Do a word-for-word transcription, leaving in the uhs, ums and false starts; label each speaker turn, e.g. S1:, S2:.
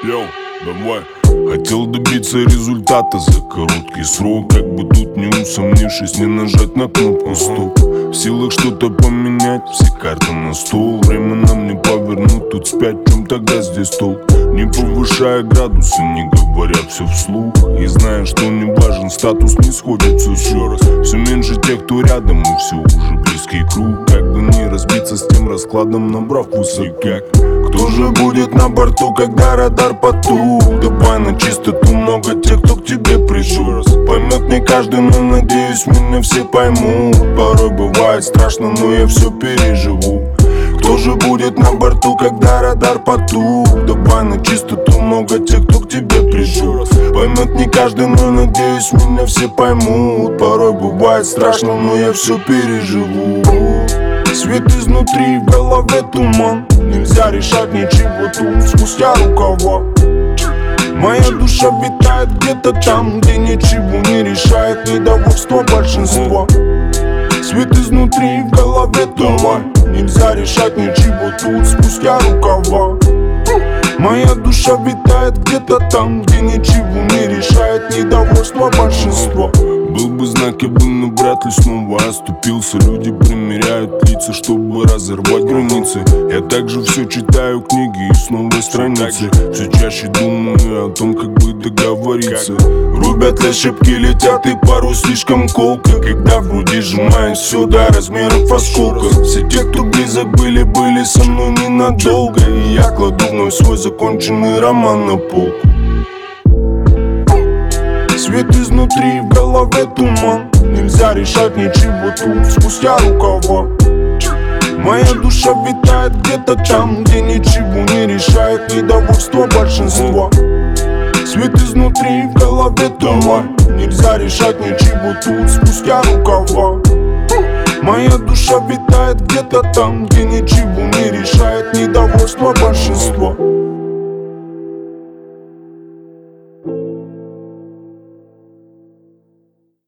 S1: Йоу, давай. Хотел добиться результата за короткий срок, как бы тут не усомнившись, не нажать на кнопку стоп. В силах что-то поменять, все карты на стол. Время нам не повернуть, тут спять, в чем тогда здесь толк? Не повышая градусы, не говоря все вслух. И зная, что не важен статус, не сходится еще раз. Все меньше тех, кто рядом, и все уже близкий круг. Как бы не разбиться с тем раскладом, набрав высоко. Кто же будет на борту, когда радар потух? Давай на чистоту, много тех, кто к тебе пришел. Поймет не каждый, но надеюсь, меня все поймут. Порой бывает страшно, но я все переживу. Кто же будет на борту, когда радар потух? Давай на чистоту, много тех, кто к тебе пришел. Поймет не каждый, но надеюсь, меня все поймут. Порой бывает страшно, но я все переживу. Свет изнутри, в голове туман. Нельзя решать ничего тут спустя рукава. Моя душа витает где-то там, где ничего не решает недовольство большинства. Свет изнутри, в голове туман. Нельзя решать ничего тут спустя рукава. Моя душа витает где-то там, где ничего не решает недовольство большинства. Был бы знак, я бы, но вряд ли снова оступился. Люди примеряют лица, чтобы разорвать границы. Я также все читаю книги и снова страницы. Все чаще думаю о том, как бы договориться. Рубят ошибки, летят и пару слишком колко. Когда в груди сжимаюсь все до размеров осколков. Все те, кто близок были, были со мной ненадолго. И я кладу вновь свой законченный роман на полку. Свет изнутри, в голове туман. Нельзя решать ничего тут спустя рукава. Моя душа витает где-то там, где ничего не решает недовольство большинства. Свет изнутри, в голове туман. Нельзя решать ничего тут спустя рукава. Моя душа витает где-то там, где ничего не решает недовольство большинства.